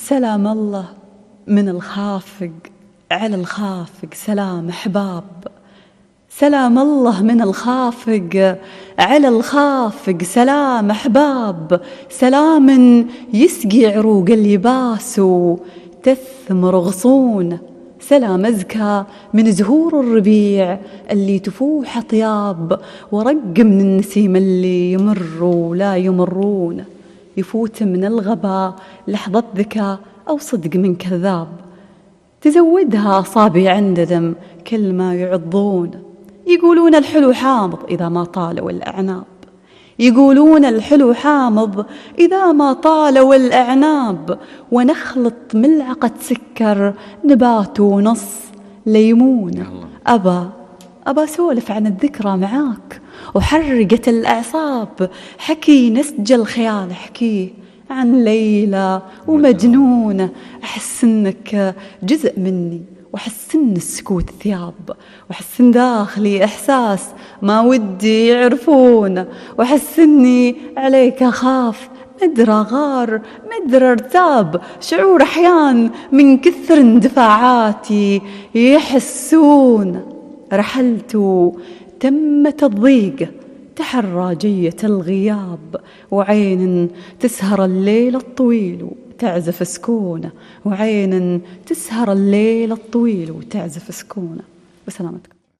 سلام الله من الخافق على الخافق، سلام أحباب. سلام الله من الخافق على الخافق، سلام أحباب. سلام يسقي عروق اللباس وتثمر غصون، سلام أزكى من زهور الربيع اللي تفوح أطياب، ورق من النسيم اللي يمر ولا يمرون. يفوت من الغباء لحظة ذكاء أو صدق من كذاب، تزودها أصابع ندم كل ما يعضون. يقولون الحلو حامض إذا ما طالوا الأعناب، يقولون الحلو حامض إذا ما طالوا الأعناب. ونخلط ملعقة سكر نبات ونص ليمون. أبا سولف عن الذكرى معاك وحرقة الأعصاب، حكي نسج الخيال حكيه عن ليلى ومجنون. أحس إنك جزء مني، وأحس إن السكوت ثياب، وأحس إن داخلي إحساس ما ودي يعرفون، وأحس إني عليك أخاف، مدرى غار مدرى ارتاب. شعور أحيان من كثر اندفاعاتي يحسون. رحلت تمت الضيق تحرى جية الغياب، وعين تسهر الليل الطويل وتعزف سكونه، وعين تسهر الليل الطويل وتعزف سكونه. بسلامتكم.